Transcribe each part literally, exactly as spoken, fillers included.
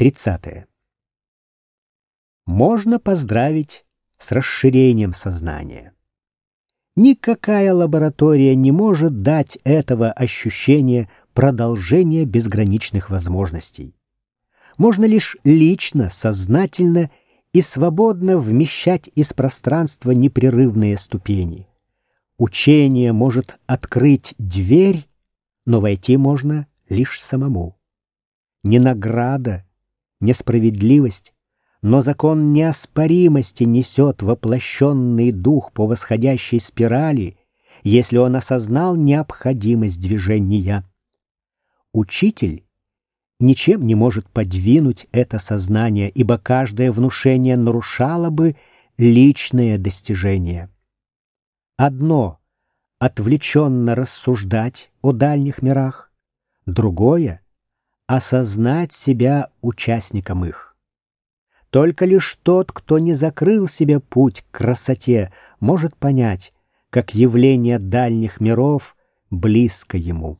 тридцатое. Можно поздравить с расширением сознания. Никакая лаборатория не может дать этого ощущения продолжения безграничных возможностей. Можно лишь лично, сознательно и свободно вмещать из пространства непрерывные ступени. Учение может открыть дверь, но войти можно лишь самому. Не награда, не справедливость, но закон неоспоримости несет воплощенный дух по восходящей спирали, если он осознал необходимость движения. Учитель ничем не может подвинуть это сознание, ибо каждое внушение нарушало бы личное достижение. Одно — отвлеченно рассуждать о дальних мирах, другое — осознать себя участником их. Только лишь тот, кто не закрыл себе путь к красоте, может понять, как явление дальних миров близко ему.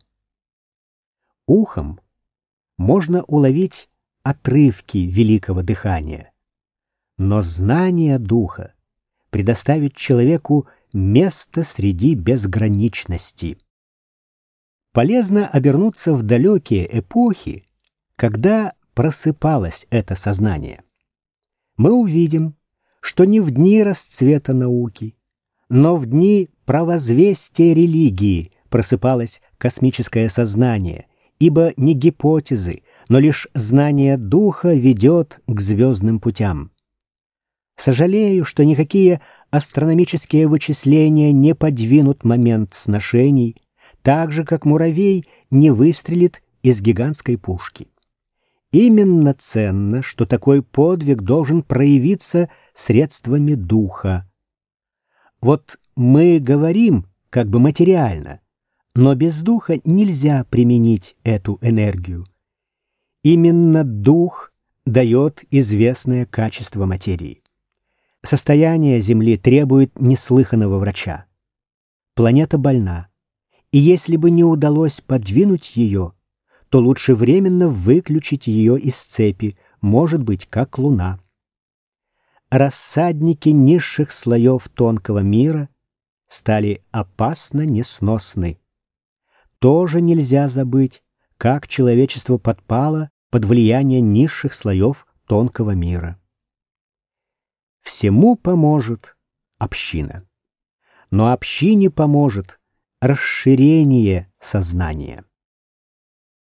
Ухом можно уловить отрывки великого дыхания, но знание духа предоставит человеку место среди безграничности. Полезно обернуться в далекие эпохи, когда просыпалось это сознание. Мы увидим, что не в дни расцвета науки, но в дни провозвестия религии просыпалось космическое сознание, ибо не гипотезы, но лишь знание духа ведет к звездным путям. Сожалею, что никакие астрономические вычисления не подвинут момент сношений, так же, как муравей не выстрелит из гигантской пушки. Именно ценно, что такой подвиг должен проявиться средствами духа. Вот мы говорим как бы материально, но без духа нельзя применить эту энергию. Именно дух дает известное качество материи. Состояние Земли требует неслыханного врача. Планета больна, и если бы не удалось подвинуть ее, то лучше временно выключить ее из цепи, может быть, как Луна. Рассадники низших слоев тонкого мира стали опасно несносны. Тоже нельзя забыть, как человечество подпало под влияние низших слоев тонкого мира. Всему поможет община, но общине поможет расширение сознания.